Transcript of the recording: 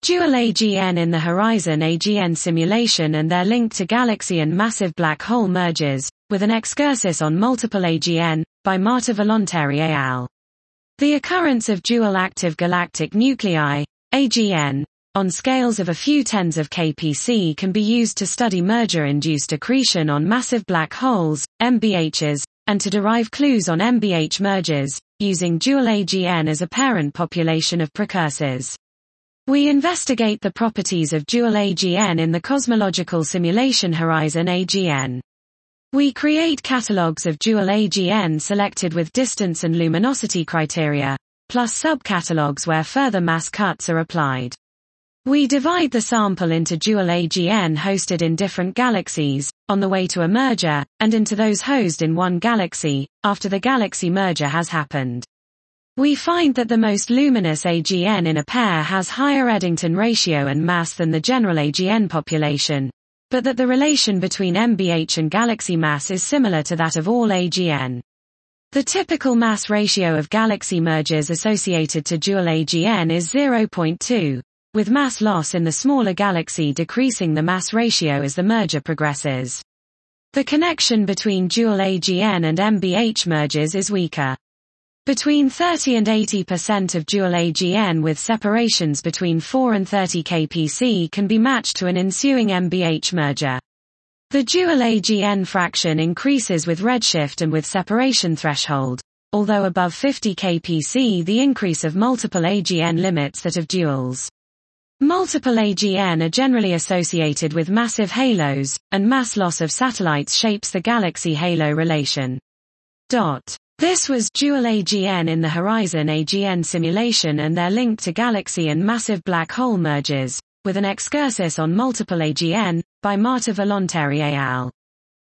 Dual AGN in the Horizon AGN simulation and their link to galaxy and massive black hole mergers, with an excursus on multiple AGN, by Marta Volonteri et al. The occurrence of dual active galactic nuclei, AGN, on scales of a few tens of kpc can be used to study merger-induced accretion on massive black holes, MBHs, and to derive clues on MBH mergers, using dual AGN as a parent population of precursors. We investigate the properties of dual AGN in the cosmological simulation Horizon AGN. We create catalogs of dual AGN selected with distance and luminosity criteria, plus subcatalogs where further mass cuts are applied. We divide the sample into dual AGN hosted in different galaxies, on the way to a merger, and into those hosted in one galaxy, after the galaxy merger has happened. We find that the most luminous AGN in a pair has higher Eddington ratio and mass than the general AGN population, but that the relation between MBH and galaxy mass is similar to that of all AGN. The typical mass ratio of galaxy mergers associated to dual AGN is 0.2, with mass loss in the smaller galaxy decreasing the mass ratio as the merger progresses. The connection between dual AGN and MBH mergers is weaker. Between 30 and 80% of dual AGN with separations between 4 and 30 kpc can be matched to an ensuing MBH merger. The dual AGN fraction increases with redshift and with separation threshold, although above 50 kpc the increase of multiple AGN limits that of duals. Multiple AGN are generally associated with massive halos, and mass loss of satellites shapes the galaxy halo relation. This was dual AGN in the Horizon AGN simulation and their link to galaxy and massive black hole mergers, with an excursus on multiple AGN, by Marta Volonteri et al.